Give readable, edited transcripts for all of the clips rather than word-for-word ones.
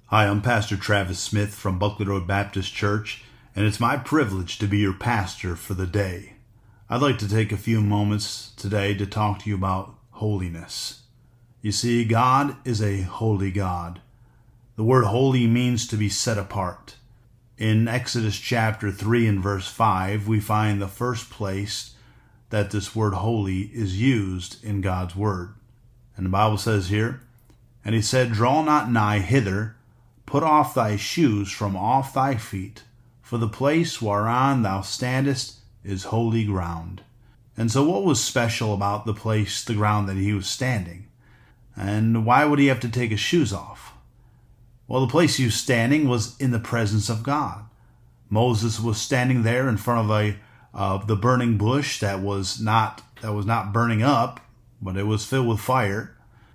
Hi, I'm Pastor Travis Smith from Buckley Road Baptist Church, and it's my privilege to be your pastor for the day. I'd like to take a few moments today to talk to you about holiness. You see, God is a holy God. The word holy means to be set apart. In Exodus chapter 3 and verse 5, we find the first place that this word holy is used in God's word. And the Bible says here, "And he said, Draw not nigh hither, put off thy shoes from off thy feet, for the place whereon thou standest is holy ground." And so what was special about the place, the ground that he was standing? And why would he have to take his shoes off? Well, the place he was standing was in the presence of God. Moses was standing there in front of the burning bush that was not burning up, but it was filled with fire.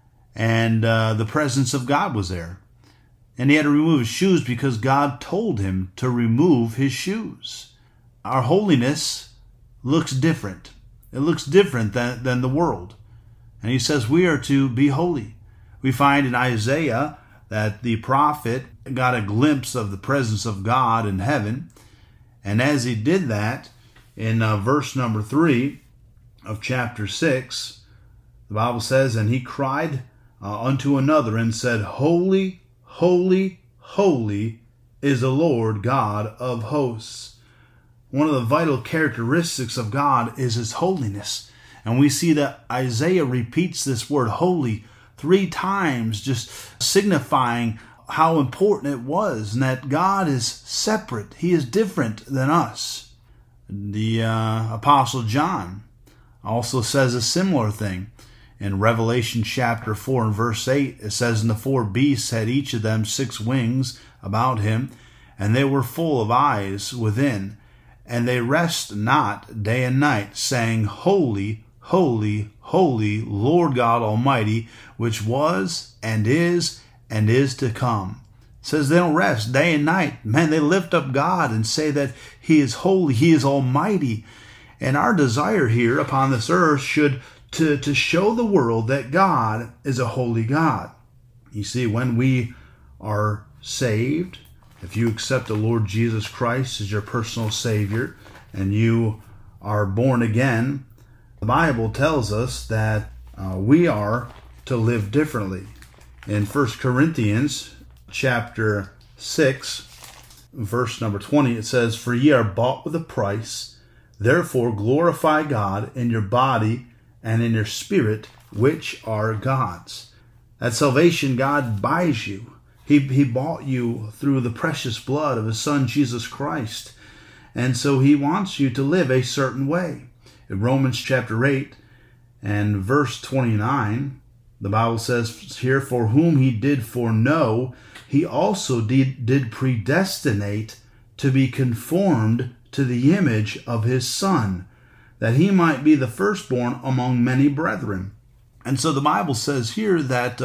And the presence of God was there. And he had to remove his shoes because God told him to remove his shoes. Our holiness looks different. It looks different than the world. And he says we are to be holy. We find in Isaiah that the prophet got a glimpse of the presence of God in heaven. And as he did that, in verse number 3 of chapter 6, the Bible says, "And he cried unto another and said, Holy, holy, holy is the Lord God of hosts." One of the vital characteristics of God is his holiness. And we see that Isaiah repeats this word holy 3 times, just signifying how important it was and that God is separate. He is different than us. The Apostle John also says a similar thing. In Revelation chapter 4 and verse 8, it says, "And the 4 beasts had each of them 6 wings about him, and they were full of eyes within, and they rest not day and night, saying, Holy, holy, holy, Lord God Almighty, which was and is to come." It says they don't rest day and night. Man, they lift up God and say that he is holy, he is almighty. And our desire here upon this earth should to show the world that God is a holy God. You see, when we are saved, if you accept the Lord Jesus Christ as your personal Savior and you are born again, the Bible tells us that we are to live differently. In 1 Corinthians chapter 6, verse number 20, it says, "For ye are bought with a price, therefore glorify God in your body and in your spirit, which are God's." At salvation, God buys you. He bought you through the precious blood of his Son, Jesus Christ. And so he wants you to live a certain way. In Romans chapter 8 and verse 29, the Bible says here, "For whom he did foreknow, he also did predestinate to be conformed to the image of his Son, that he might be the firstborn among many brethren." And so the Bible says here that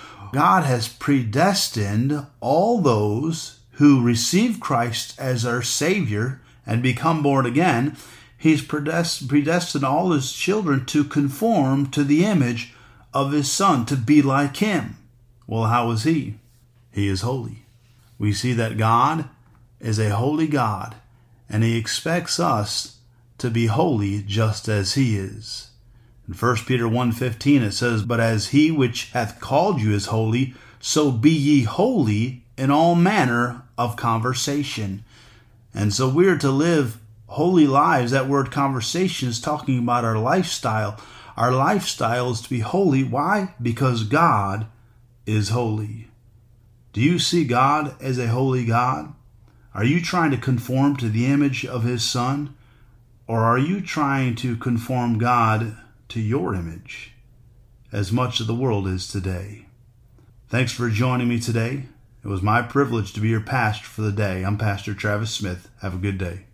God has predestined all those who receive Christ as our Savior and become born again. He's predestined all his children to conform to the image of his Son, to be like him. Well, how is he? He is holy. We see that God is a holy God, and he expects us to be holy just as he is. In 1 Peter 1:15 it says, "But as he which hath called you is holy, so be ye holy in all manner of conversation." And so we're to live holy lives. That word conversation is talking about our lifestyle. Our lifestyle is to be holy. Why? Because God is holy. Do you see God as a holy God? Are you trying to conform to the image of his Son? Or are you trying to conform God to your image, as much of the world is today? Thanks for joining me today. It was my privilege to be your pastor for the day. I'm Pastor Travis Smith. Have a good day.